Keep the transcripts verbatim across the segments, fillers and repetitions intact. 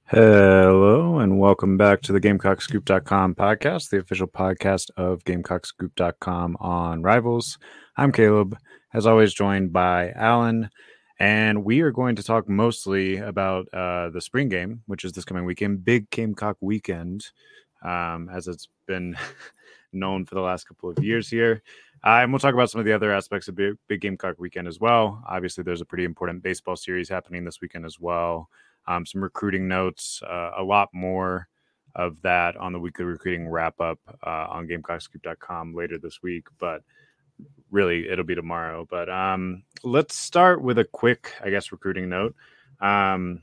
Hello and welcome back to the Gamecock Scoop dot com podcast, the official podcast of Gamecock Scoop dot com on Rivals. I'm Caleb, as always, joined by Alan, and we are going to talk mostly about uh, the spring game, which is this coming weekend, Big Gamecock Weekend, um, as it's been known for the last couple of years here. Uh, and we'll talk about some of the other aspects of Big, Big Gamecock Weekend as well. Obviously, there's a pretty important baseball series happening this weekend as well. Um, some recruiting notes, uh, a lot more of that on the weekly recruiting wrap up uh, on Gamecock Scoop dot com later this week, but really it'll be tomorrow. But um, let's start with a quick, I guess, recruiting note. Um,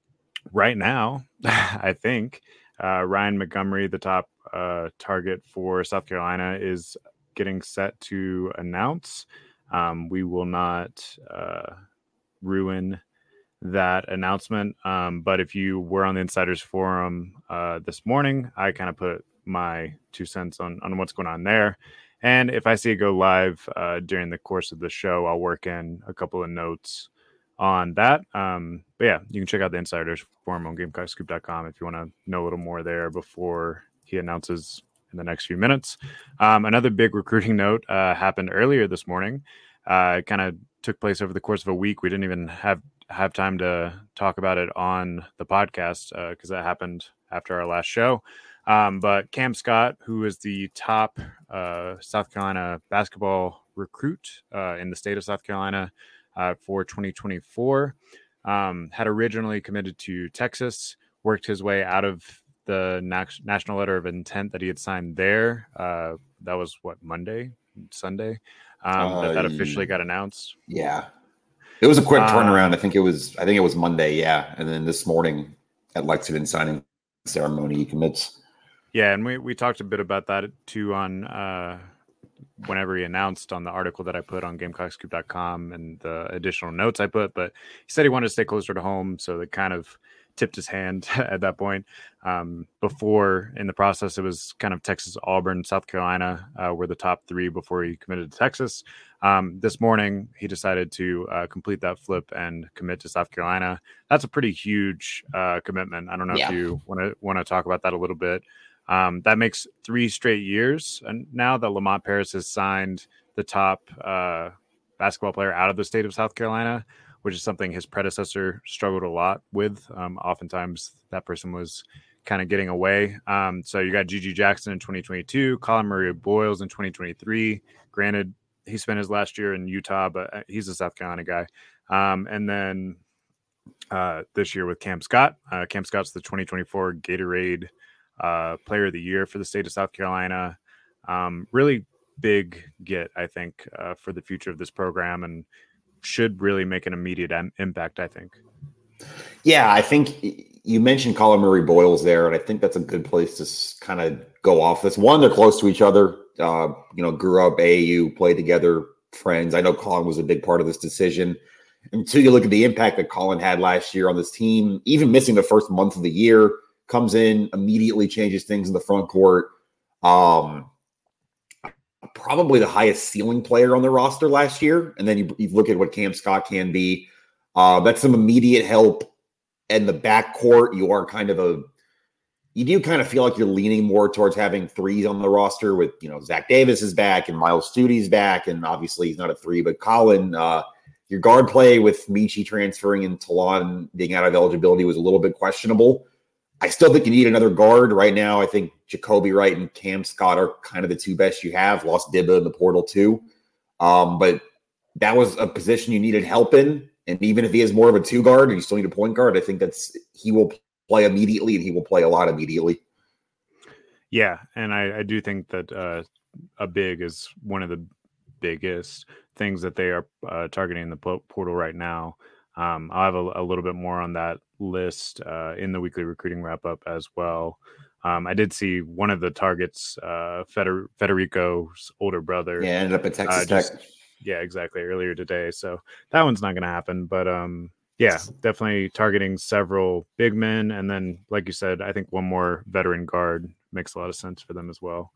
right now, I think uh, Ryan Montgomery, the top uh, target for South Carolina, is getting set to announce. Um, we will not uh, ruin that announcement. Um, but if you were on the Insiders Forum uh, this morning, I kind of put my two cents on, on what's going on there. And if I see it go live uh, during the course of the show, I'll work in a couple of notes on that. Um, but yeah, you can check out the Insiders Forum on Gamecock Scoop dot com if you want to know a little more there before he announces in the next few minutes. Um, another big recruiting note uh, happened earlier this morning. Uh, it kind of took place over the course of a week. We didn't even have have time to talk about it on the podcast because uh, that happened after our last show. Um, but Cam Scott, who is the top uh, South Carolina basketball recruit uh, in the state of South Carolina uh, for twenty twenty-four, um, had originally committed to Texas, worked his way out of the nat- national letter of intent that he had signed there. Uh, that was what, Monday, Sunday, um, uh, that that officially got announced. Yeah. It was a quick turnaround. Um, I think it was. I think it was Monday. Yeah, and then this morning at Lexington signing ceremony, he commits. Yeah, and we, we talked a bit about that too on uh, whenever he announced on the article that I put on Gamecock Scoop dot com and the additional notes I put. But he said he wanted to stay closer to home, so that kind of tipped his hand at that point. Um, before, in the process, it was kind of Texas, Auburn, South Carolina uh, were the top three before he committed to Texas. Um, this morning, he decided to uh, complete that flip and commit to South Carolina. That's a pretty huge uh, commitment. I don't know Yeah. if you want to want to talk about that a little bit. Um, that makes three straight years, and now that Lamont Paris has signed the top uh, basketball player out of the state of South Carolina, which is something his predecessor struggled a lot with. Um, oftentimes, that person was kind of getting away. Um, so you got Gigi Jackson in twenty twenty-two, Colin Murray Boyles in twenty twenty-three. Granted, he spent his last year in Utah, but he's a South Carolina guy. Um, and then uh, this year with Cam Scott. Uh, Cam Scott's the twenty twenty-four Gatorade uh, Player of the Year for the state of South Carolina. Um, really big get, I think, uh, for the future of this program, and should really make an immediate am- impact, I think. Yeah, I think you mentioned Colin Murray Boyles there, and I think that's a good place to kind of go off this. One, they're close to each other. Uh, you know, grew up A A U, played together, friends. I know Colin was a big part of this decision. And two, you look at the impact that Colin had last year on this team, even missing the first month of the year, comes in, immediately changes things in the front court. Um, probably the highest ceiling player on the roster last year. And then you, you look at what Cam Scott can be. Uh, that's some immediate help in the backcourt. You are kind of a, you do kind of feel like you're leaning more towards having threes on the roster with, you know, Zach Davis is back and Miles Studi's back. And obviously he's not a three, but Colin, uh, your guard play with Michi transferring and Talon being out of eligibility was a little bit questionable. I still think you need another guard right now. I think Jacoby Wright and Cam Scott are kind of the two best you have. Lost Dibba in the portal too. Um, but that was a position you needed help in. And even if he is more of a two guard and you still need a point guard, I think that's he will play immediately and he will play a lot immediately. Yeah, and I, I do think that uh, a big is one of the biggest things that they are uh, targeting the portal right now. Um, I'll have a, a little bit more on that list uh, in the weekly recruiting wrap up as well. Um, I did see one of the targets, uh, Feder- Federico's older brother. Yeah, ended up at Texas uh, just, Tech. Yeah, exactly. Earlier today. So that one's not going to happen. But um, yeah, definitely targeting several big men. And then, like you said, I think one more veteran guard makes a lot of sense for them as well.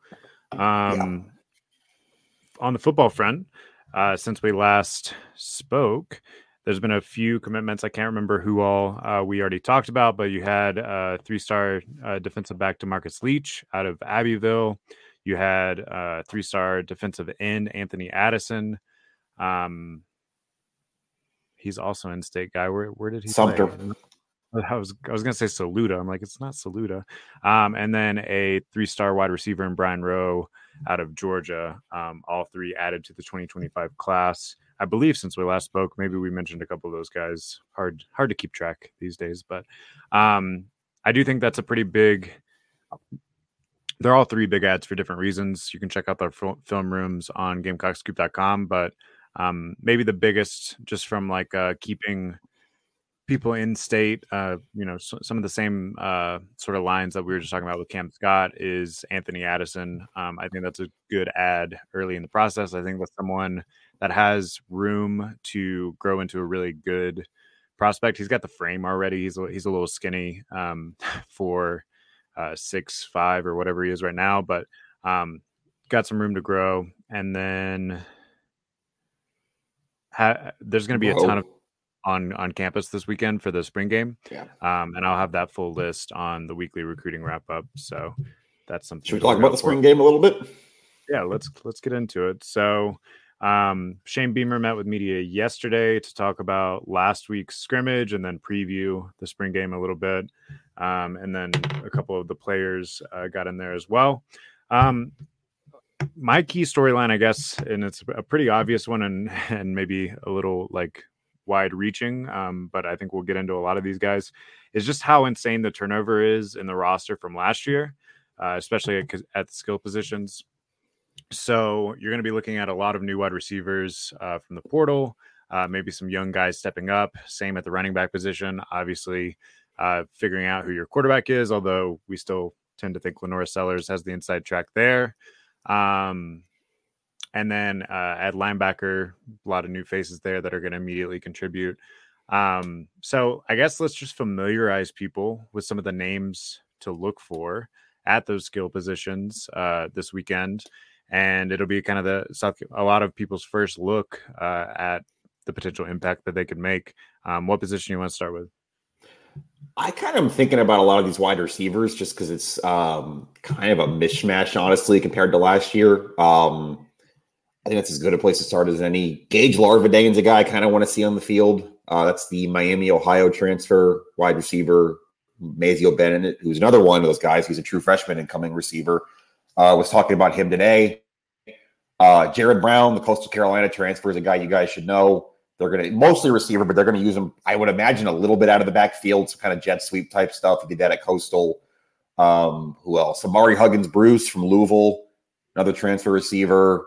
Um, yeah. On the football front, uh, since we last spoke, there's been a few commitments. I can't remember who all uh, we already talked about, but you had uh, three-star uh, defensive back DeMarcus Leach out of Abbeville. You had uh, three-star defensive end Anthony Addison. Um, he's also an in-state guy. Where where did he Sumter. play? I was I was gonna say Saluda. I'm like, it's not Saluda. Um, and then a three-star wide receiver in Brian Rowe out of Georgia. Um, all three added to the twenty twenty-five class. I believe since we last spoke, maybe we mentioned a couple of those guys. Hard hard to keep track these days, but um, I do think that's a pretty big. They're all three big ads for different reasons. You can check out their film rooms on Gamecock Scoop dot com, but um, maybe the biggest, just from like uh, keeping people in state, uh, you know, so, some of the same uh, sort of lines that we were just talking about with Cam Scott is Anthony Addison. Um, I think that's a good ad early in the process. I think that's someone that has room to grow into a really good prospect. He's got the frame already. He's a, he's a little skinny um, for uh, six five or whatever he is right now, but um, got some room to grow. And then ha- there's going to be a ton of on on campus this weekend for the spring game. Yeah. Um, and I'll have that full list on the weekly recruiting wrap up. So that's something. Should we talk about the spring game a little bit? Yeah, let's let's get into it. So um, Shane Beamer met with media yesterday to talk about last week's scrimmage and then preview the spring game a little bit. Um, and then a couple of the players uh, got in there as well. Um, my key storyline, I guess, and it's a pretty obvious one and and maybe a little like wide reaching, um, but I think we'll get into a lot of these guys, is just how insane the turnover is in the roster from last year, uh, especially at, at the skill positions. So you're going to be looking at a lot of new wide receivers uh, from the portal, uh, maybe some young guys stepping up, same at the running back position, obviously uh, figuring out who your quarterback is, although we still tend to think Lenora Sellers has the inside track there. Um, And then uh, at linebacker, a lot of new faces there that are going to immediately contribute. Um, so I guess let's just familiarize people with some of the names to look for at those skill positions uh, this weekend. And it'll be kind of the South, a lot of people's first look uh, at the potential impact that they could make. Um, what position you want to start with? I kind of am thinking about a lot of these wide receivers just because it's um, kind of a mishmash, honestly, compared to last year. Um, I think that's as good a place to start as any. Gage Larvadain's a guy I kind of want to see on the field. Uh, that's the Miami, Ohio transfer wide receiver. Mazio Bennett, who's another one of those guys. He's a true freshman incoming receiver. Uh, was talking about him today. Uh, Jared Brown, the Coastal Carolina transfer, is a guy you guys should know. They're going to mostly receiver, but they're going to use him, I would imagine, a little bit out of the backfield, some kind of jet sweep type stuff. He did that at Coastal. Um, who else? Amari Huggins Bruce from Louisville, another transfer receiver.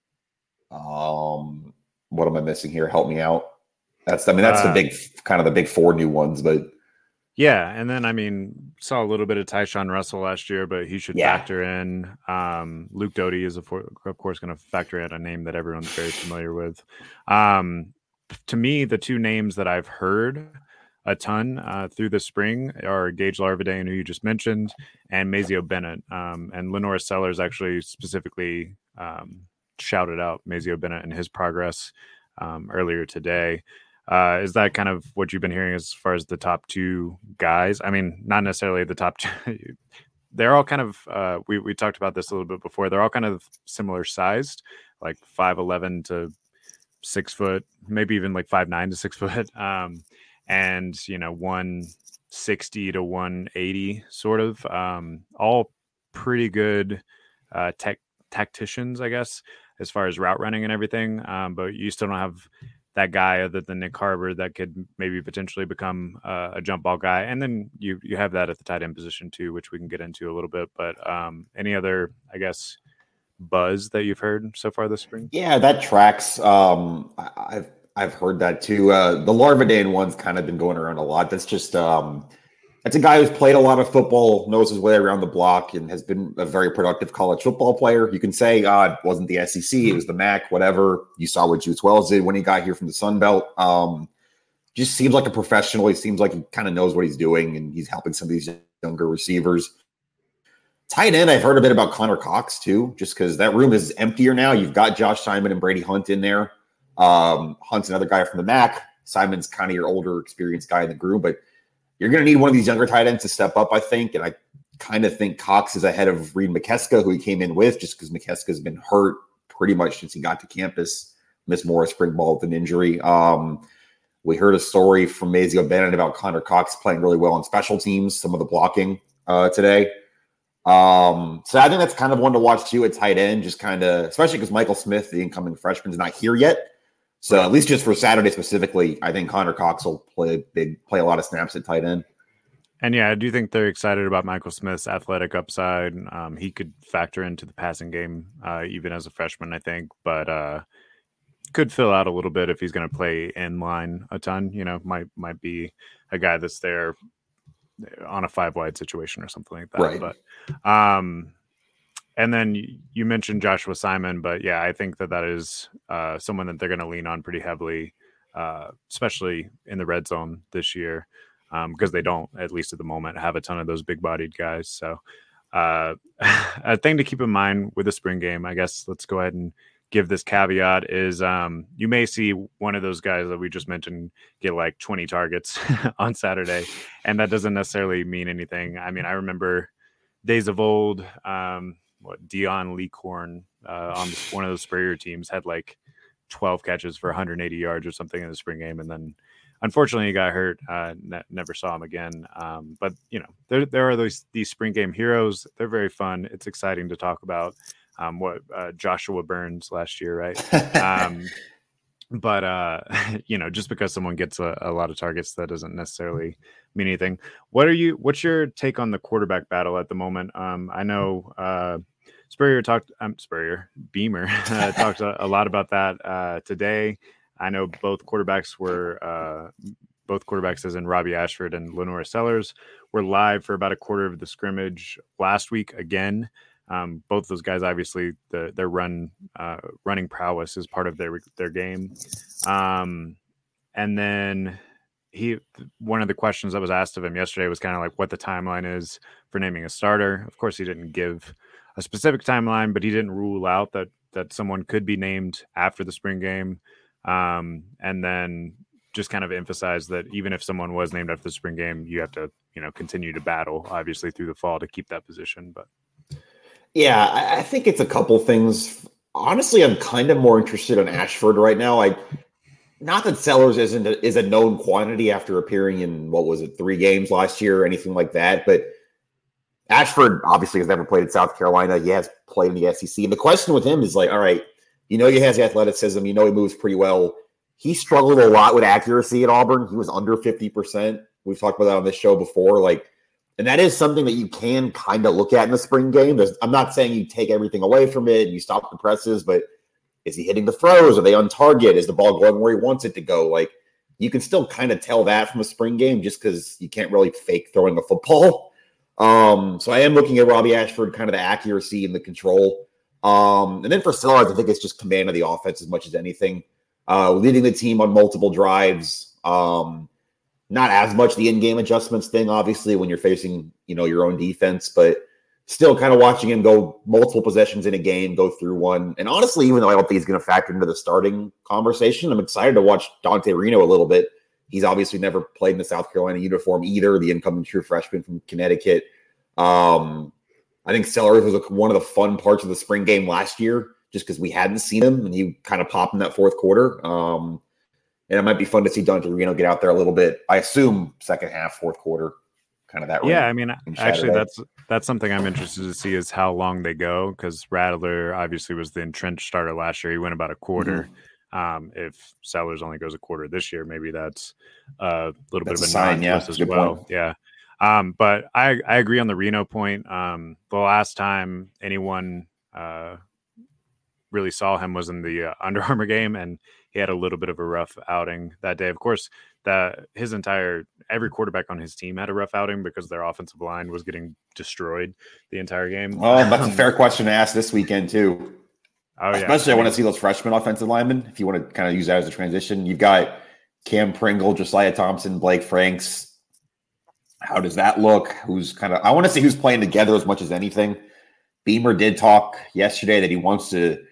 Um, what am I missing here? Help me out. That's, I mean, that's uh, the big, kind of the big four new ones, but yeah. And then, I mean, saw a little bit of Tyshawn Russell last year, but he should yeah. factor in. Um, Luke Doty is, of course, going to factor in a name that everyone's very familiar with. Um, to me, the two names that I've heard a ton uh, through the spring are Gage Larvadain, who you just mentioned, and Mazio Bennett. Um, and Lenora Sellers actually specifically um, shouted out Mazio Bennett and his progress um, earlier today. Uh, is that kind of what you've been hearing as far as the top two guys? I mean, not necessarily the top two. They're all kind of, uh, we, we talked about this a little bit before. They're all kind of similar sized, like five eleven to six foot, maybe even like five nine to six foot. Um, and, you know, one sixty to one eighty sort of, um, all pretty good uh, tech tacticians, I guess, as far as route running and everything. Um, but you still don't have that guy other than Nick Harbor that could maybe potentially become uh, a jump ball guy. And then you you have that at the tight end position too, which we can get into a little bit. But um, any other, I guess, buzz that you've heard so far this spring? Yeah, that tracks. Um, I, I've I've heard that too. Uh, the Larvadain one's kind of been going around a lot. That's just um, that's a guy who's played a lot of football, knows his way around the block, and has been a very productive college football player. You can say, uh, it wasn't the S E C, it was the M A C, whatever. You saw what Juice Wells did when he got here from the Sun Belt. Um, just seems like a professional. He seems like he kind of knows what he's doing, and he's helping some of these younger receivers. Tight end, I've heard a bit about Connor Cox too, just because that room is emptier now. You've got Josh Simon and Brady Hunt in there. Um, Hunt's another guy from the M A C. Simon's kind of your older, experienced guy in the group, but you're going to need one of these younger tight ends to step up, I think. And I kind of think Cox is ahead of Reed McKeska, who he came in with, just because McKeska has been hurt pretty much since he got to campus. Missed more a spring ball with an injury. Um, we heard a story from Mazio Bennett about Connor Cox playing really well on special teams, some of the blocking uh, today. Um, so I think that's kind of one to watch too at tight end, just kind of, especially because Michael Smith, the incoming freshman, is not here yet. So at least just for Saturday specifically, I think Connor Cox will play big, play a lot of snaps at tight end. And yeah, I do think they're excited about Michael Smith's athletic upside. Um, he could factor into the passing game uh, even as a freshman, I think, but uh, could fill out a little bit if he's going to play in line a ton. You know, might might be a guy that's there on a five wide situation or something like that. Right. But um, and then you mentioned Joshua Simon, but yeah, I think that that is uh, someone that they're going to lean on pretty heavily, uh, especially in the red zone this year. Um, because they don't, at least at the moment, have a ton of those big-bodied guys. So uh, a thing to keep in mind with the spring game, I guess let's go ahead and give this caveat, is um, you may see one of those guys that we just mentioned get like twenty targets on Saturday, and that doesn't necessarily mean anything. I mean, I remember days of old, um, what Dion Leakhorn uh, on one of those Sprayer teams had like twelve catches for one hundred eighty yards or something in the spring game, and then unfortunately, he got hurt. Uh, ne- never saw him again. Um, but you know, there there are those these spring game heroes. They're very fun. It's exciting to talk about. Um, what uh, Joshua Burns last year, right? um, but uh, you know, just because someone gets a, a lot of targets, that doesn't necessarily mean anything. What are you? What's your take on the quarterback battle at the moment? Um, I know uh, Spurrier talked. I'm um, Spurrier Beamer uh, talked a, a lot about that uh, today. I know both quarterbacks were uh, both quarterbacks, as in Robbie Ashford and Lenora Sellers, were live for about a quarter of the scrimmage last week again. Um, both those guys, obviously, the, their run uh, running prowess is part of their their game. Um, and then he, one of the questions that was asked of him yesterday was kind of like what the timeline is for naming a starter. Of course, he didn't give a specific timeline, but he didn't rule out that that someone could be named after the spring game. Um, and then just kind of emphasize that even if someone was named after the spring game, you have to, you know, continue to battle, obviously, through the fall to keep that position. But yeah, I, I think it's a couple things. Honestly, I'm kind of more interested in Ashford right now. I not that Sellers isn't a, is a known quantity after appearing in, what was it, three games last year or anything like that, but Ashford obviously has never played at South Carolina. He has played in the S E C. And the question with him is like, all right, you know, he has athleticism. You know, he moves pretty well. He struggled a lot with accuracy at Auburn. He was under fifty percent. We've talked about that on this show before. Like, and that is something that you can kind of look at in the spring game. There's, I'm not saying you take everything away from it and you stop the presses, but is he hitting the throws? Are they on target? Is the ball going where he wants it to go? Like, you can still kind of tell that from a spring game just because you can't really fake throwing the football. Um, so I am looking at Robbie Ashford, kind of the accuracy and the control. Um, and then for Sellers, I think it's just command of the offense as much as anything. Uh, leading the team on multiple drives. Um, not as much the in-game adjustments thing, obviously, when you're facing, you know, your own defense, but still kind of watching him go multiple possessions in a game, go through one. And honestly, even though I don't think he's going to factor into the starting conversation, I'm excited to watch Dante Reno a little bit. He's obviously never played in the South Carolina uniform either, the incoming true freshman from Connecticut. Um, I think Sellers was one of the fun parts of the spring game last year, just because we hadn't seen him, and he kind of popped in that fourth quarter. Um, and it might be fun to see Dante Reno get out there a little bit. I assume second half, fourth quarter, kind of that. Yeah, I mean, actually, that's that's something I'm interested to see is how long they go, because Rattler obviously was the entrenched starter last year. He went about a quarter. Mm-hmm. Um, if Sellers only goes a quarter this year, maybe that's a little that's bit of a sign, yeah, as well. Point. Yeah. Um, but I, I agree on the Reno point. Um, the last time anyone uh, really saw him was in the uh, Under Armour game, and he had a little bit of a rough outing that day. Of course, that his entire every quarterback on his team had a rough outing because their offensive line was getting destroyed the entire game. Well, that's a fair question to ask this weekend too. Oh, yeah. Especially I want to see those freshman offensive linemen. If you want to kind of use that as a transition, you've got Cam Pringle, Josiah Thompson, Blake Franks. How does that look? Who's kind of, I want to see who's playing together as much as anything. Beamer did talk yesterday that he wants to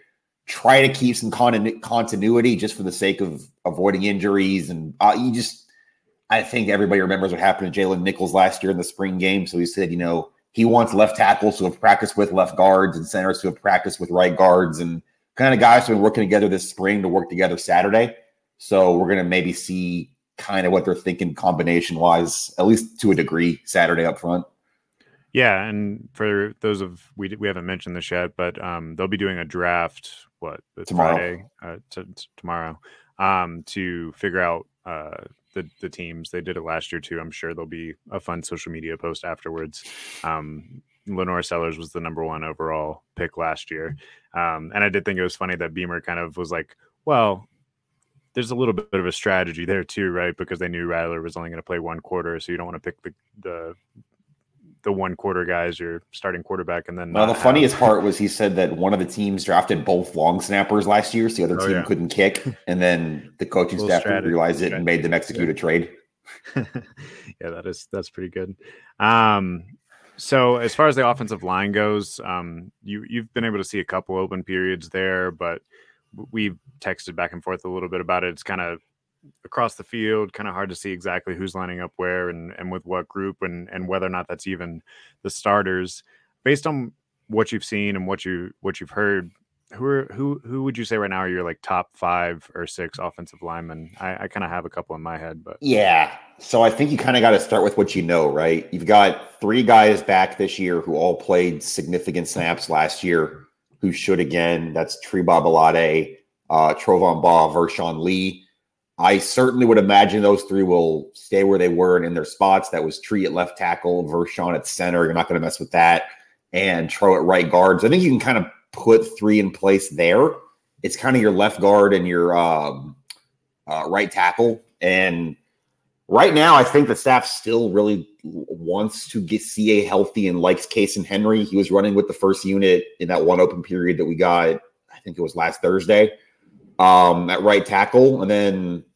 try to keep some con- continuity just for the sake of avoiding injuries. And uh, you just, I think everybody remembers what happened to Jalen Nichols last year in the spring game. So he said, you know, he wants left tackles who have practiced with left guards and centers who have practiced with right guards and kind of guys who have been working together this spring to work together Saturday. So we're going to maybe see kind of what they're thinking combination wise, at least to a degree, Saturday up front. Yeah, and for those of we we haven't mentioned this yet, but um, they'll be doing a draft. What tomorrow? Friday, uh, t- t- tomorrow, um, to figure out uh, the the teams. They did it last year too. I'm sure there'll be a fun social media post afterwards. Um, Lenore Sellers was the number one overall pick last year, um, and I did think it was funny that Beamer kind of was like, well. There's a little bit of a strategy there too, right? Because they knew Rattler was only going to play one quarter, so you don't want to pick the the the one quarter guy as your starting quarterback. And then well, the funniest have... part was he said that one of the teams drafted both long snappers last year, so the other oh, team yeah. couldn't kick, and then the coaching staff strategy, realized it strategy. and made them execute yeah. a trade. Yeah, that is that's pretty good. Um, so as far as the offensive line goes, um, you you've been able to see a couple open periods there, but we've texted back and forth a little bit about it. It's kind of across the field, kind of hard to see exactly who's lining up where and, and with what group and, and whether or not that's even the starters. Based on what you've seen and what you what you've heard, who are who who would you say right now are your like top five or six offensive linemen? I, I kind of have a couple in my head, but yeah. So I think you kind of got to start with what you know, right? You've got three guys back this year who all played significant snaps last year, who should again. That's Treba Balade, uh, Trovon Baugh, Vershawn Lee. I certainly would imagine those three will stay where they were and in their spots. That was Tree at left tackle, Vershawn at center. You're not going to mess with that. And Tro at right guards. I think you can kind of put three in place there. It's kind of your left guard and your um, uh, right tackle. And right now, I think the staff still really wants to get C A healthy and likes Case and Henry. He was running with the first unit in that one open period that we got, I think it was last Thursday, um, at right tackle. And then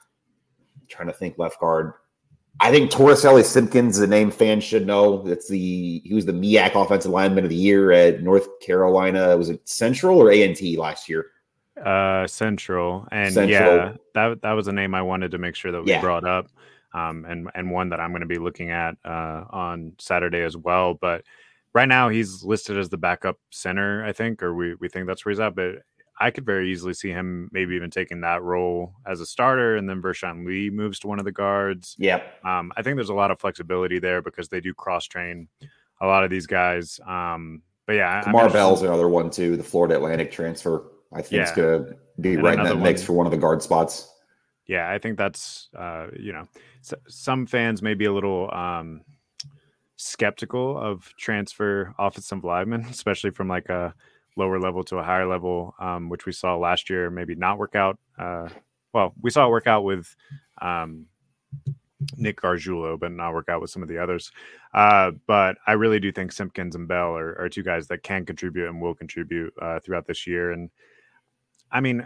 I'm trying to think left guard. I think Torricelli Simpkins is a name fans should know. That's the he was the M E A C offensive lineman of the year at North Carolina. Was it Central or A and T last year? Uh, Central. And Central. yeah, that that was a name I wanted to make sure that we yeah. brought up. Um, and and one that I'm going to be looking at uh, on Saturday as well. But right now he's listed as the backup center, I think, or we we think that's where he's at. But I could very easily see him maybe even taking that role as a starter, and then Vershawn Lee moves to one of the guards. Yep. Um, I think there's a lot of flexibility there because they do cross train a lot of these guys. Um, but yeah, Kamar Bell's another one too. The Florida Atlantic transfer, I think, is yeah. going to be and right in that mix one. for one of the guard spots. Yeah, I think that's, uh, you know, s- some fans may be a little um, skeptical of transfer offensive linemen, especially from like a lower level to a higher level, um, which we saw last year maybe not work out. Uh, well, we saw it work out with um, Nick Gargiulo, but not work out with some of the others. Uh, but I really do think Simpkins and Bell are, are two guys that can contribute and will contribute uh, throughout this year. And I mean...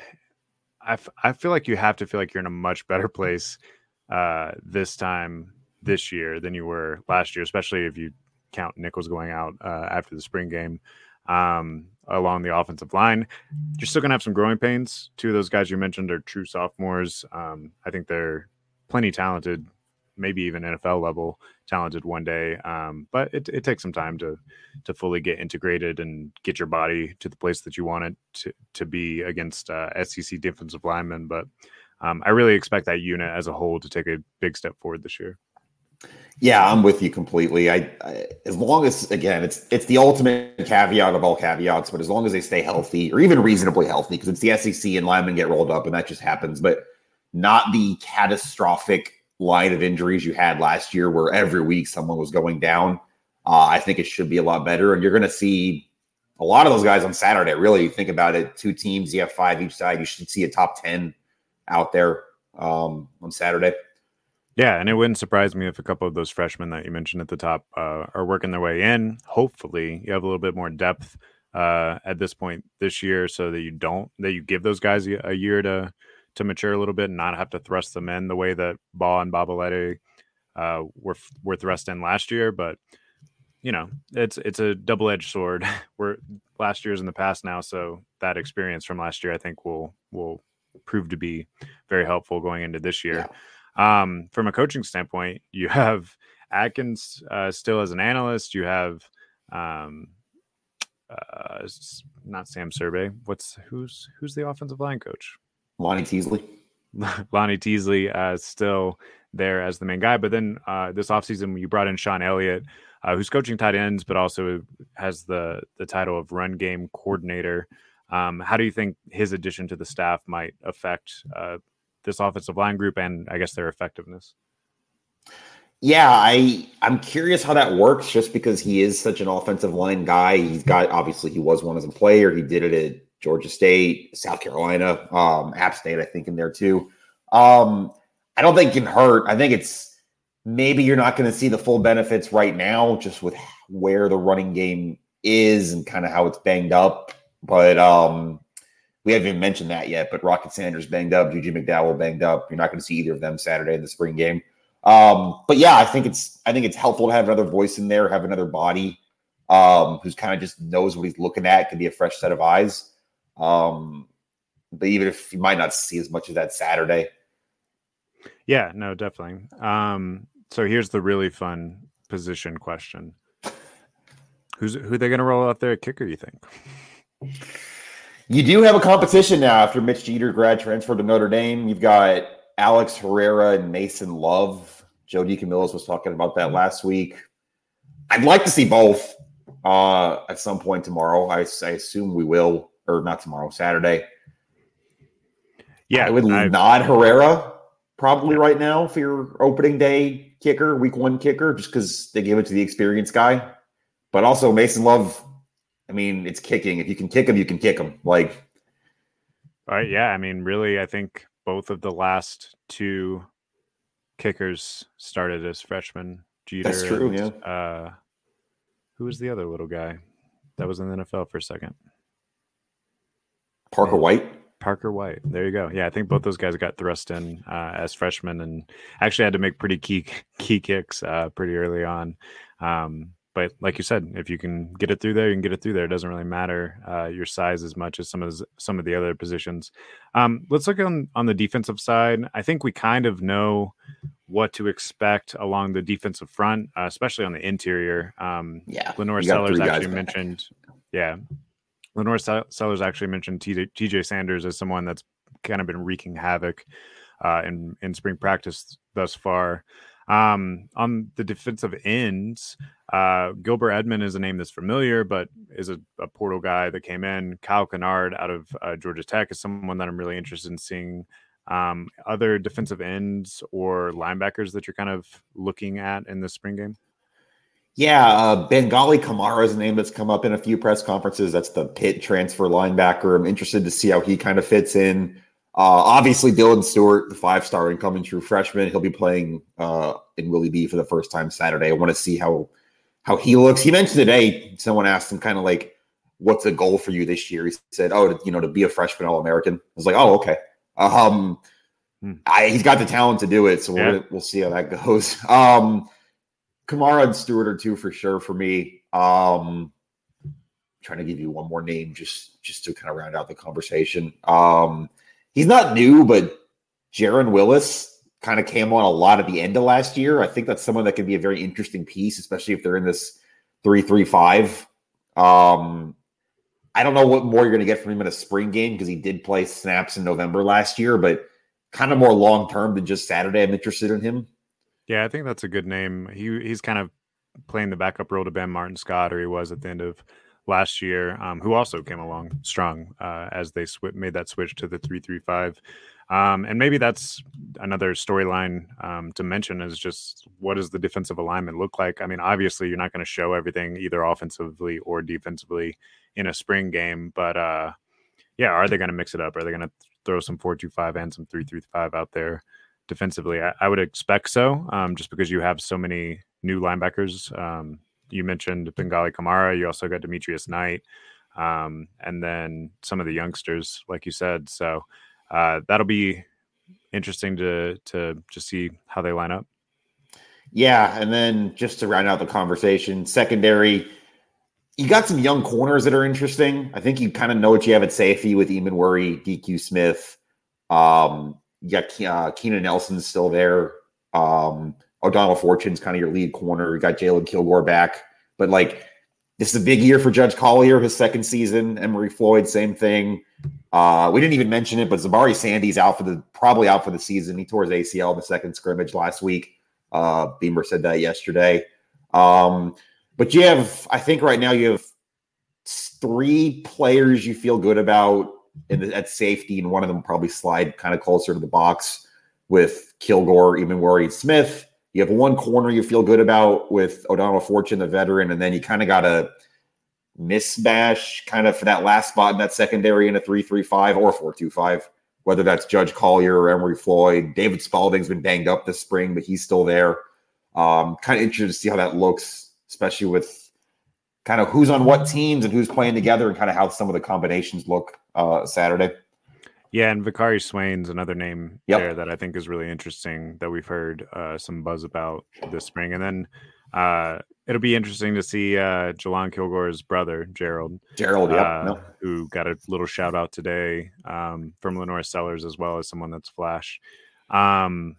I, f- I feel like you have to feel like you're in a much better place uh, this time this year than you were last year, especially if you count Nichols going out uh, after the spring game um, along the offensive line. You're still going to have some growing pains. Two of those guys you mentioned are true sophomores. Um, I think they're plenty talented, maybe even N F L level talented one day. Um, but it, it takes some time to to fully get integrated and get your body to the place that you want it to, to be against uh, S E C defensive linemen. But um, I really expect that unit as a whole to take a big step forward this year. Yeah, I'm with you completely. I, I as long as, again, it's it's the ultimate caveat of all caveats, but as long as they stay healthy or even reasonably healthy, because it's the S E C and linemen get rolled up and that just happens, but not the catastrophic line of injuries you had last year where every week someone was going down. Uh, I think it should be a lot better. And you're going to see a lot of those guys on Saturday. Really think about it. Two teams, you have five each side. You should see a top ten out there um, on Saturday. Yeah, and it wouldn't surprise me if a couple of those freshmen that you mentioned at the top uh, are working their way in. Hopefully you have a little bit more depth uh, at this point this year so that you don't, that you give those guys a year to to mature a little bit and not have to thrust them in the way that Baugh and Babalete uh, were were thrust in last year. But you know, it's it's a double-edged sword. We're last year's in the past now, so that experience from last year, I think, will will prove to be very helpful going into this year. Yeah. Um, from a coaching standpoint, you have Atkins uh, still as an analyst. You have um, uh, not Sam Survey. What's who's who's the offensive line coach? Lonnie Teasley. Lonnie Teasley uh, still there as the main guy. But then uh, this offseason, you brought in Sean Elliott, uh, who's coaching tight ends, but also has the the title of run game coordinator. Um, how do you think his addition to the staff might affect uh, this offensive line group and I guess their effectiveness? Yeah, I, I'm curious how that works just because he is such an offensive line guy. He's got, obviously he was one as a player. He did it at Georgia State, South Carolina, um, App State, I think in there too. Um, I don't think it can hurt. I think it's maybe you're not going to see the full benefits right now just with where the running game is and kind of how it's banged up. But um, we haven't even mentioned that yet, but Rocket Sanders banged up, Juju McDowell banged up. You're not going to see either of them Saturday in the spring game. Um, but yeah, I think it's I think it's helpful to have another voice in there, have another body um, who's kind of just knows what he's looking at, can be a fresh set of eyes. Um, but even if you might not see as much of that Saturday. Yeah, no, definitely. Um, so here's the really fun position question. Who's who they going to roll out there at kicker, you think? You do have a competition now after Mitch Jeter grad transferred to Notre Dame. You've got Alex Herrera and Mason Love. Joe DeCamillis was talking about that last week. I'd like to see both uh, at some point tomorrow. I, I assume we will, or not tomorrow, Saturday. Yeah, I would I've, nod Herrera probably yeah. right now for your opening day kicker, week one kicker, just because they gave it to the experienced guy. But also Mason Love, I mean, it's kicking. If you can kick him, you can kick him. Like, all right, yeah. I mean, really, I think both of the last two kickers started as freshmen. Jeter. That's true, and, yeah. Uh, who was the other little guy that was in the N F L for a second? Parker Man. White. Parker White. There you go. Yeah, I think both those guys got thrust in uh, as freshmen and actually had to make pretty key key kicks uh, pretty early on. Um, But like you said, if you can get it through there, you can get it through there. It doesn't really matter uh, your size as much as some of the, some of the other positions. Um, let's look on, on the defensive side. I think we kind of know what to expect along the defensive front, uh, especially on the interior. Um, yeah, Lenore Sellers actually mentioned, yeah, Lenore Sellers actually mentioned T J Sanders as someone that's kind of been wreaking havoc uh, in in spring practice thus far. Um, on the defensive ends, uh, Gilbert Edmond is a name that's familiar, but is a, a portal guy that came in. Kyle Kennard out of uh, Georgia Tech is someone that I'm really interested in seeing. Um, other defensive ends or linebackers that you're kind of looking at in the spring game? Yeah, uh, Bengali Kamara is a name that's come up in a few press conferences. That's the Pitt transfer linebacker. I'm interested to see how he kind of fits in. Uh, obviously, Dylan Stewart, the five-star incoming true freshman, he'll be playing uh, in Willie B for the first time Saturday. I want to see how how he looks. He mentioned today, someone asked him kind of like, what's the goal for you this year? He said, oh, to, you know, to be a freshman All-American. I was like, oh, okay. Um, hmm. I, he's got the talent to do it, so yeah. we'll, we'll see how that goes. Um, Kamara and Stewart are two for sure for me. Um, trying to give you one more name just, just to kind of round out the conversation. Um, He's not new, but Jaron Willis kind of came on a lot at the end of last year. I think that's someone that could be a very interesting piece, especially if they're in this three three five. Um, I don't know what more you're going to get from him in a spring game because he did play snaps in November last year, but kind of more long-term than just Saturday. I'm interested in him. Yeah, I think that's a good name. He He's kind of playing the backup role to Ben Martin Scott, or he was at the end of last year, um, who also came along strong uh, as they sw- made that switch to the three three five. Um, and maybe that's another storyline um, to mention is just what does the defensive alignment look like? I mean, obviously, you're not going to show everything either offensively or defensively in a spring game. But, uh, yeah, are they going to mix it up? Are they going to throw some four two five and some three three five out there defensively? I, I would expect so, um, just because you have so many new linebackers. Um, You mentioned Bengali Kamara. You also got Demetrius Knight, um, and then some of the youngsters, like you said. So uh, that'll be interesting to to just see how they line up. Yeah, and then just to round out the conversation, secondary, you got some young corners that are interesting. I think you kind of know what you have at safety with Eamon Worry, D Q Smith. Um, you got uh, Keenan Nelson's still there. Um, O'Donnell Fortune's kind of your lead corner. You got Jalen Kilgore back. But, like, this is a big year for Judge Collier, his second season. Emory Floyd, same thing. Uh, we didn't even mention it, but Zabari Sandy's out for the probably out for the season. He tore his A C L in the second scrimmage last week. Uh, Beamer said that yesterday. Um, but you have, I think right now you have three players you feel good about in the, at safety, and one of them probably slide kind of closer to the box with Kilgore, even Worry, Smith. You have one corner you feel good about with O'Donnell Fortune, the veteran, and then you kind of got a mismatch kind of for that last spot in that secondary in a three three five or four two five, whether that's Judge Collier or Emory Floyd. David Spalding's been banged up this spring, but he's still there. Um, kind of interested to see how that looks, especially with kind of who's on what teams and who's playing together and kind of how some of the combinations look uh, Saturday. Yeah, and Vicari Swain's another name yep. there that I think is really interesting that we've heard uh, some buzz about this spring. And then uh, it'll be interesting to see uh, Jelon Kilgore's brother, Gerald. Gerald, yep. Uh, no. Who got a little shout out today um, from Lenore Sellers as well as someone that's flash. Um,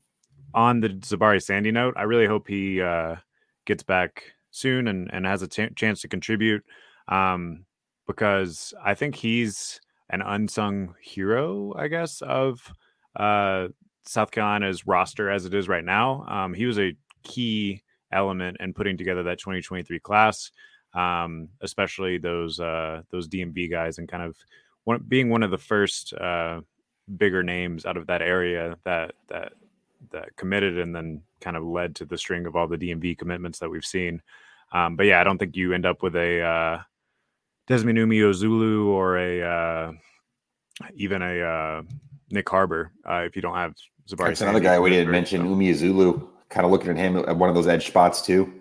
on the Zabari Sandy note, I really hope he uh, gets back soon and, and has a t- chance to contribute um, because I think he's an unsung hero, I guess, of uh, South Carolina's roster as it is right now. Um, he was a key element in putting together that twenty twenty-three class, um, especially those uh, those D M V guys, and kind of one, being one of the first uh, bigger names out of that area that that that committed and then kind of led to the string of all the D M V commitments that we've seen. Um, but yeah, I don't think you end up with a uh, Desmond Umeozulu or a uh, even a uh, Nick Harbor uh, if you don't have Zabari. That's another guy we didn't mention, Umeozulu. Kind of looking at him at one of those edge spots too.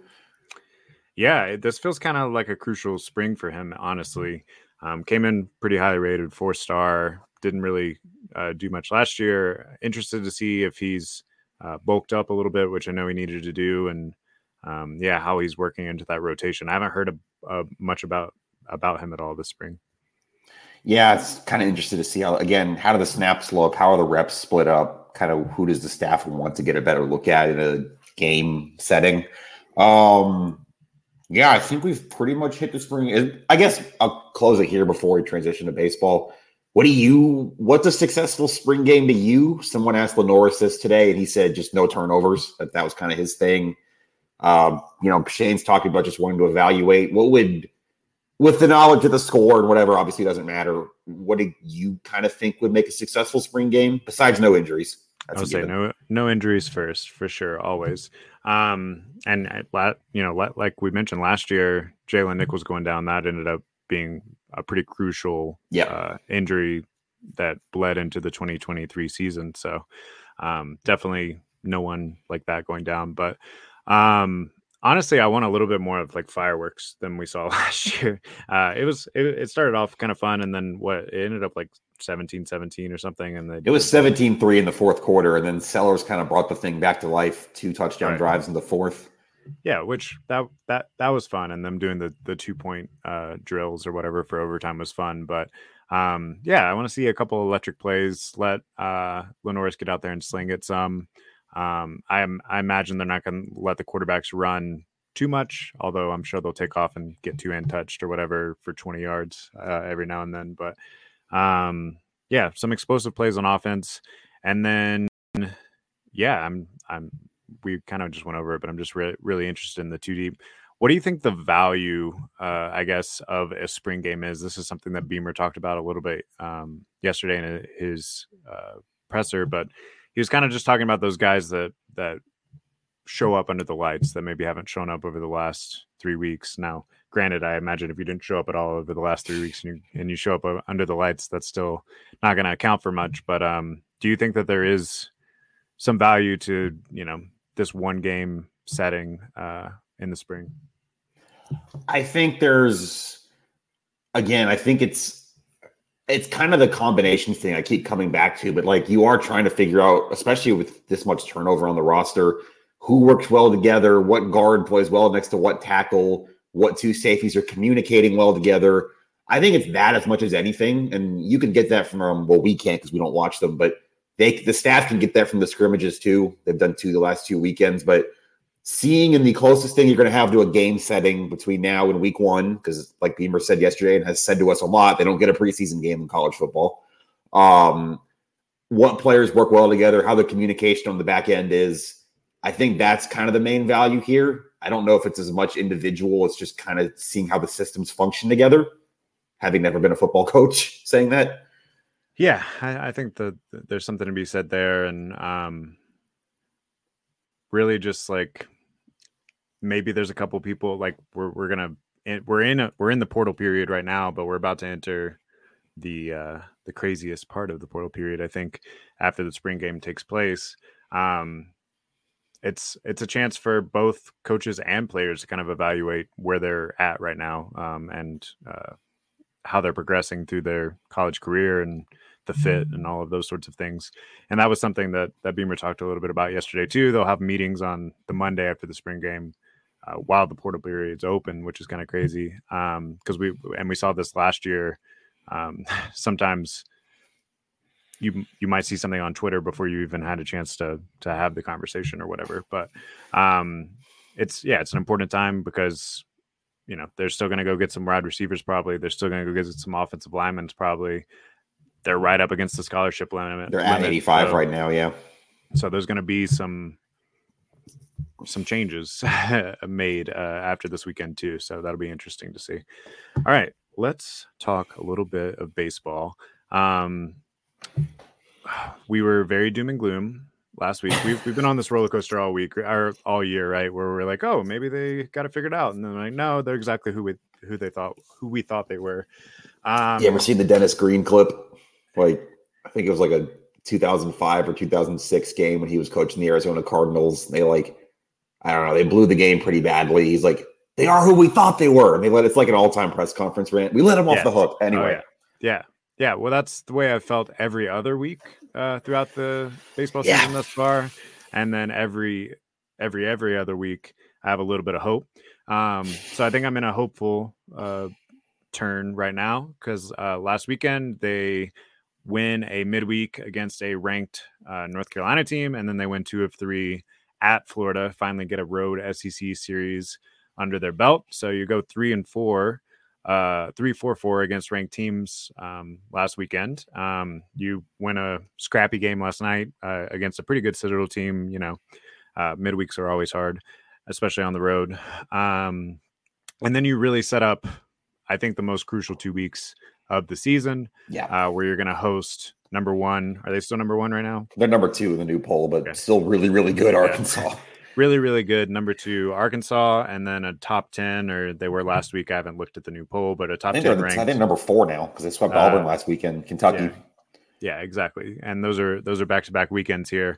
Yeah, it, this feels kind of like a crucial spring for him, honestly. Um, came in pretty highly rated, four star. Didn't really uh, do much last year. Interested to see if he's uh, bulked up a little bit, which I know he needed to do, and um, yeah, how he's working into that rotation. I haven't heard a, a, much about about him at all this spring. Yeah, it's kind of interested to see how, again, how do the snaps look? How are the reps split up? Kind of who does the staff want to get a better look at in a game setting? Um, yeah, I think we've pretty much hit the spring. I guess I'll close it here before we transition to baseball. What do you, what's a successful spring game to you? Someone asked Lenoris this today, and he said just no turnovers. That that was kind of his thing. Um, you know, Shane's talking about just wanting to evaluate. What would, with the knowledge of the score and whatever, obviously doesn't matter, what do you kind of think would make a successful spring game besides no injuries? That's I would say no no injuries first, for sure, always. Um, and, you know, like we mentioned last year, Jalen Nichols going down, that ended up being a pretty crucial yep. uh, injury that bled into the twenty twenty-three season. So um, definitely no one like that going down. But um, honestly, I want a little bit more of like fireworks than we saw last year. Uh, it was it, it started off kind of fun, and then what it ended up like seventeen seventeen or something. And it was seventeen three in the fourth quarter, and then Sellers kind of brought the thing back to life. Two touchdown right. drives in the fourth. Yeah, which that that that was fun, and them doing the the two point uh, drills or whatever for overtime was fun. But um, yeah, I want to see a couple electric plays. Let uh, Lenoris get out there and sling it some. Um, I I imagine they're not going to let the quarterbacks run too much, although I'm sure they'll take off and get two hand touched or whatever for twenty yards uh, every now and then. But um, yeah, some explosive plays on offense, and then yeah, I'm I'm. we kind of just went over it, but I'm just really, really interested in the two deep. What do you think the value, uh, I guess, of a spring game is? This is something that Beamer talked about a little bit um, yesterday in his uh, presser, but he was kind of just talking about those guys that that show up under the lights that maybe haven't shown up over the last three weeks. Now, granted, I imagine if you didn't show up at all over the last three weeks and you, and you show up under the lights, that's still not going to account for much. But um, do you think that there is some value to, you know, this one game setting uh, in the spring? I think there's, again, I think it's, it's kind of the combination thing I keep coming back to, but like you are trying to figure out, especially with this much turnover on the roster, who works well together, what guard plays well next to what tackle, what two safeties are communicating well together. I think it's that as much as anything. And you can get that from, um, well, we can't because we don't watch them, but they, the staff can get that from the scrimmages too. They've done two the last two weekends, but seeing in the closest thing you're going to have to a game setting between now and week one, because like Beamer said yesterday and has said to us a lot, they don't get a preseason game in college football. Um, what players work well together, how the communication on the back end is. I think that's kind of the main value here. I don't know if it's as much individual. It's just kind of seeing how the systems function together, having never been a football coach saying that. Yeah, I, I think that there's something to be said there. And um, really just like, maybe there's a couple people like we're we're gonna we're in a we're in the portal period right now, but we're about to enter the uh, the craziest part of the portal period. I think after the spring game takes place, um, it's it's a chance for both coaches and players to kind of evaluate where they're at right now um, and uh, how they're progressing through their college career and the fit and all of those sorts of things. And that was something that that Beamer talked a little bit about yesterday too. They'll have meetings on the Monday after the spring game. Uh, while the portal period's open, which is kind of crazy. Um, cause we, and we saw this last year. Um, sometimes you, you might see something on Twitter before you even had a chance to, to have the conversation or whatever. But um, it's, yeah, it's an important time because, you know, they're still going to go get some wide receivers. Probably. They're still going to go get some offensive linemen. Probably. They're right up against the scholarship limit. They're at eighty-five so, right now. Yeah. So there's going to be some, some changes made uh, after this weekend too. So that'll be interesting to see. All right, let's talk a little bit of baseball. Um, we were very doom and gloom last week. We've, we've been on this roller coaster all week or all year, right? Where we're like, oh, maybe they got it figured out. And then like, no, they're exactly who we, who they thought, who we thought they were. Um, you ever seen the Dennis Green clip? Like, I think it was like a two thousand five or two thousand six game when he was coaching the Arizona Cardinals. They like, I don't know. They blew the game pretty badly. He's like, they are who we thought they were. And they let it's like an all-time press conference rant. We let them off yeah. the hook anyway. Oh, yeah. yeah. Yeah. Well, that's the way I've felt every other week uh, throughout the baseball season yeah. thus far. And then every, every, every other week, I have a little bit of hope. Um, so I think I'm in a hopeful uh, turn right now because uh, last weekend they win a midweek against a ranked uh, North Carolina team. And then they win two of three at Florida, finally get a road S E C series under their belt. So you go three and four, uh, three, four, four against ranked teams um, last weekend. Um, you win a scrappy game last night uh, against a pretty good Citadel team. You know, uh, midweeks are always hard, especially on the road. Um, and then you really set up, I think, the most crucial two weeks of the season, yeah, uh, where you're going to host number one. Are they still number one right now? They're number two in the new poll, but okay. still really, really good Arkansas. Yeah. really, really good. Number two, Arkansas, and then a top ten, or they were last week. I haven't looked at the new poll, but a top ten ranked. I think number four now because they swept uh, Auburn last weekend, Kentucky. Yeah. yeah, exactly. And those are those are back to back weekends here.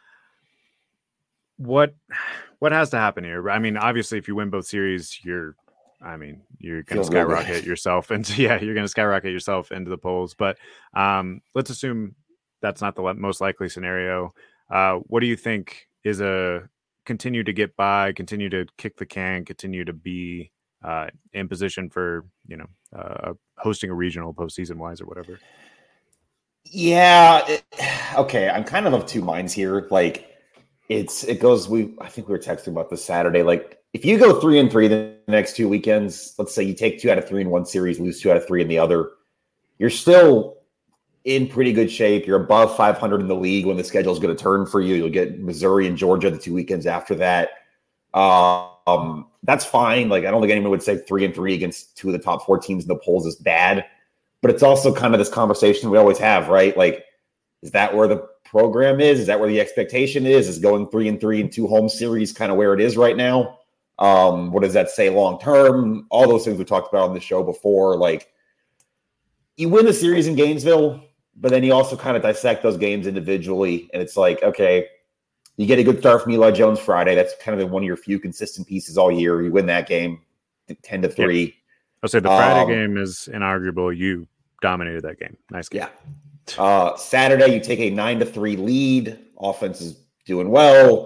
What what has to happen here? I mean, obviously, if you win both series, you're. I mean, you're going to skyrocket yourself into, yeah, you're going to skyrocket yourself into the polls. But um, let's assume that's not the most likely scenario. Uh, what do you think is a continue to get by, continue to kick the can, continue to be uh, in position for, you know, uh, hosting a regional postseason wise or whatever? Yeah. It, okay. I'm kind of of two minds here. Like it's, it goes, we, I think we were texting about this Saturday, like, if you go three and three the next two weekends, let's say you take two out of three in one series, lose two out of three in the other, you're still in pretty good shape. You're above five hundred in the league when the schedule is going to turn for you. You'll get Missouri and Georgia the two weekends after that. Um, that's fine. Like, I don't think anyone would say three and three against two of the top four teams in the polls is bad, but it's also kind of this conversation we always have, right? Like, is that where the program is? Is that where the expectation is? Is going three and three in two home series kind of where it is right now? Um, what does that say long-term? All those things we talked about on the show before. Like, you win the series in Gainesville, but then you also kind of dissect those games individually. And it's like, okay, you get a good start from Eli Jones Friday. That's kind of one of your few consistent pieces all year. You win that game ten to three. Yeah. I'll say the Friday um, game is inarguable. You dominated that game. Nice game. Yeah. Uh, Saturday, you take a nine to three lead. Offense is doing well.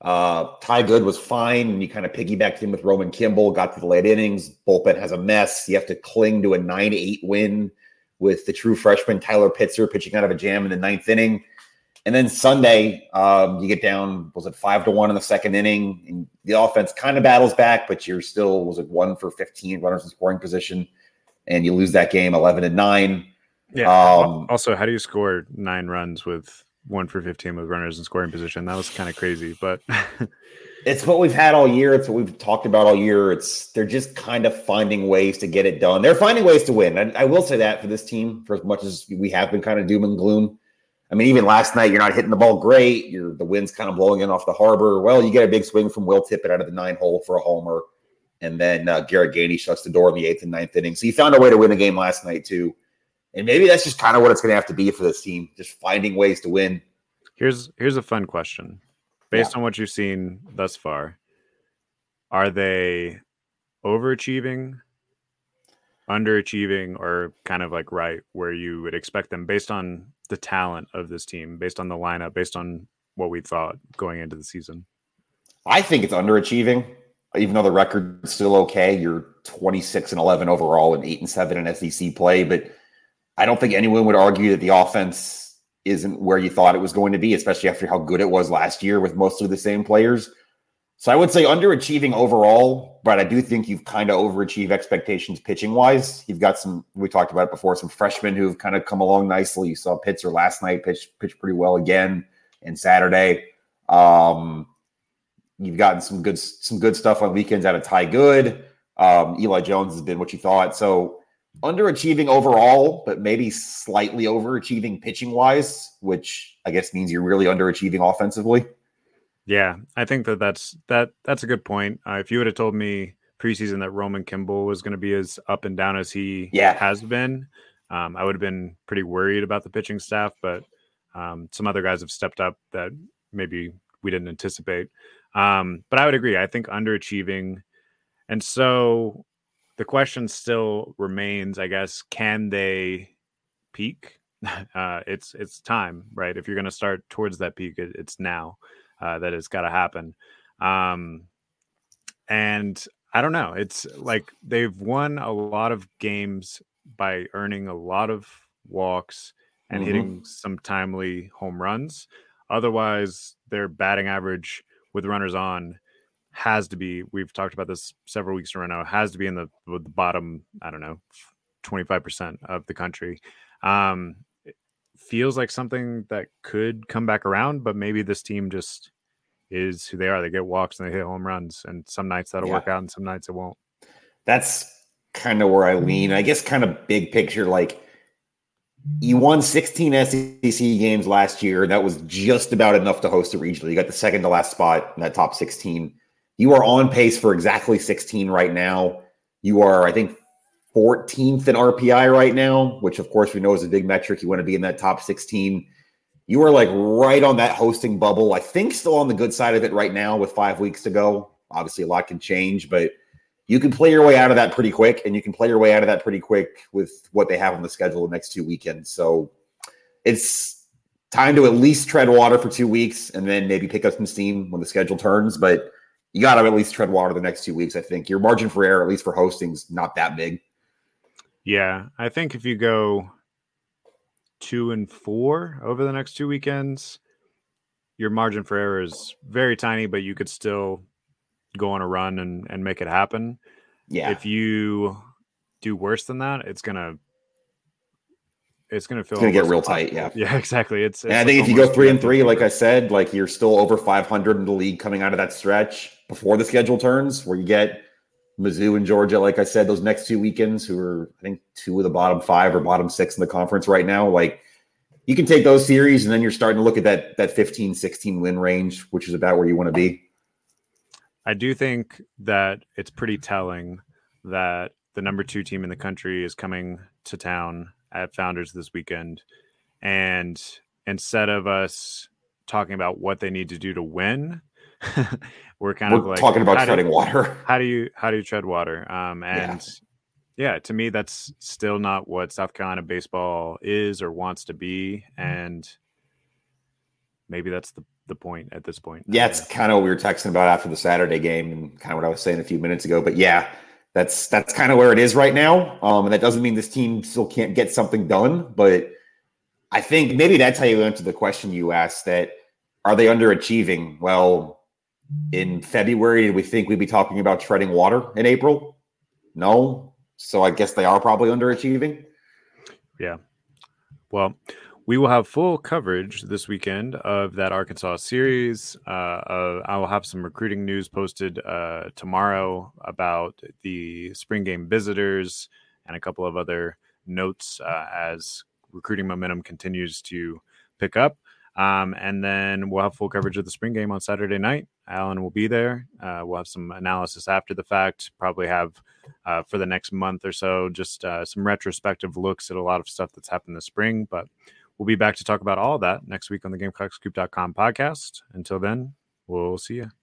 Uh, Ty Good was fine, and you kind of piggybacked him with Roman Kimball, got to the late innings. Bullpen has a mess. You have to cling to a nine eight win with the true freshman Tyler Pitzer pitching out of a jam in the ninth inning. And then Sunday, um, you get down, was it five to one in the second inning? And the offense kind of battles back, but you're still, was it one for fifteen runners in scoring position? And you lose that game eleven to nine. Yeah. Um, also, how do you score nine runs with one for fifteen with runners in scoring position? That was kind of crazy, but it's what we've had all year. It's what we've talked about all year. It's they're just kind of finding ways to get it done. They're finding ways to win. I, I will say that for this team, for as much as we have been kind of doom and gloom. I mean, even last night, you're not hitting the ball great. You're the wind's kind of blowing in off the harbor. Well, you get a big swing from Will Tippett out of the nine hole for a homer. And then uh, Garrett Gainey shuts the door in the eighth and ninth inning. So you found a way to win the game last night, too. And maybe that's just kind of what it's going to have to be for this team, just finding ways to win. Here's here's a fun question. Based yeah. on what you've seen thus far, are they overachieving, underachieving, or kind of like right where you would expect them based on the talent of this team, based on the lineup, based on what we thought going into the season? I think it's underachieving, even though the record's still okay. You're twenty-six and eleven overall and eight and seven in S E C play, but I don't think anyone would argue that the offense isn't where you thought it was going to be, especially after how good it was last year with mostly the same players. So I would say underachieving overall, but I do think you've kind of overachieved expectations pitching wise. You've got some, we talked about it before, some freshmen who've kind of come along nicely. You saw Pitzer last night pitch pitch pretty well again, and Saturday. Um, you've gotten some good some good stuff on weekends out of Ty Good. Um, Eli Jones has been what you thought. So underachieving overall, but maybe slightly overachieving pitching wise, which I guess means you're really underachieving offensively. Yeah, I think that that's that that's a good point. Uh, if you would have told me preseason that Roman Kimball was going to be as up and down as he yeah. has been, um, I would have been pretty worried about the pitching staff. But um, some other guys have stepped up that maybe we didn't anticipate. Um, but I would agree. I think underachieving, and so the question still remains, I guess, can they peak? Uh, it's it's time, right? If you're going to start towards that peak, it, it's now. Uh, that it's got to happen. Um, and I don't know. It's like they've won a lot of games by earning a lot of walks and mm-hmm. hitting some timely home runs. Otherwise, their batting average with runners on has to be, we've talked about this several weeks in a row now, has to be in the, the bottom, I don't know, twenty-five percent of the country. Um, feels like something that could come back around, but maybe this team just is who they are. They get walks and they hit home runs, and some nights that'll yeah. work out and some nights it won't. That's kind of where I lean. I guess kind of big picture, like you won sixteen S E C games last year. That was just about enough to host a regional. You got the second to last spot in that top sixteen. You are on pace for exactly sixteen right now. You are, I think, fourteenth in R P I right now, which of course we know is a big metric. You want to be in that top sixteen. You are like right on that hosting bubble. I think still on the good side of it right now with five weeks to go. Obviously a lot can change, but you can play your way out of that pretty quick, and you can play your way out of that pretty quick with what they have on the schedule the next two weekends. So it's time to at least tread water for two weeks and then maybe pick up some steam when the schedule turns. But you got to at least tread water the next two weeks. I think your margin for error, at least for hosting, is not that big. Yeah, I think if you go two and four over the next two weekends, your margin for error is very tiny, but you could still go on a run and, and make it happen. Yeah. If you do worse than that, it's gonna it's gonna feel it's gonna get real tight. Yeah. Yeah, exactly. It's, it's and I think like if you go three and three, like I said, like you're still over five hundred in the league coming out of that stretch before the schedule turns, where you get Mizzou and Georgia, like I said, those next two weekends, who are, I think, two of the bottom five or bottom six in the conference right now. Like, you can take those series, and then you're starting to look at that that fifteen, sixteen win range, which is about where you want to be. I do think that it's pretty telling that the number two team in the country is coming to town at Founders this weekend. And instead of us talking about what they need to do to win, we're kind we're of like talking about treading do, water. How do you how do you tread water? Um, and yeah. yeah, to me, that's still not what South Carolina baseball is or wants to be. And maybe that's the the point at this point. Yeah, it's kind of what we were texting about after the Saturday game and kind of what I was saying a few minutes ago. But yeah, that's that's kind of where it is right now. Um, and that doesn't mean this team still can't get something done. But I think maybe that's how you answer the question you asked, that are they underachieving? Well, in February, did we think we'd be talking about treading water in April? No. So I guess they are probably underachieving. Yeah. Well, we will have full coverage this weekend of that Arkansas series. Uh, uh, I will have some recruiting news posted uh, tomorrow about the spring game visitors and a couple of other notes uh, as recruiting momentum continues to pick up. Um, and then we'll have full coverage of the spring game on Saturday night. Alan will be there. Uh, we'll have some analysis after the fact, probably have uh, for the next month or so, just uh, some retrospective looks at a lot of stuff that's happened this spring. But we'll be back to talk about all of that next week on the Gamecock Scoop dot com podcast. Until then, we'll see you.